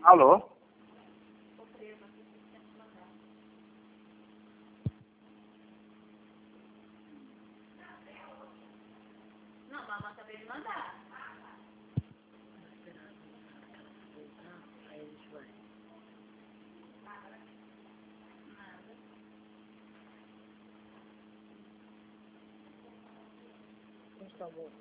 Alô? Não, mas acabei de mandar. Aí a gente vai. Nada. Onde tá bom?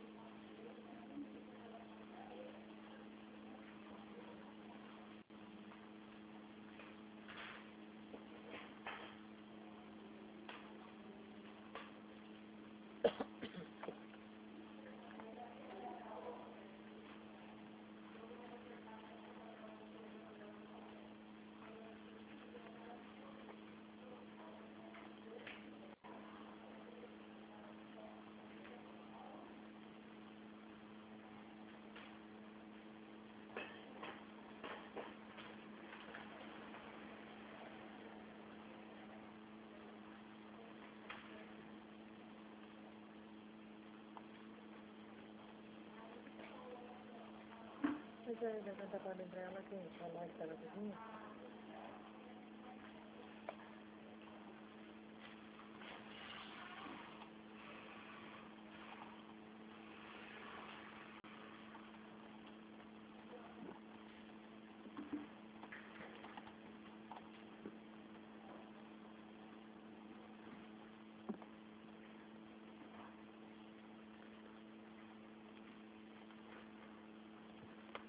Mas dá pra lembrar ela quem? A Laís tá na cozinha?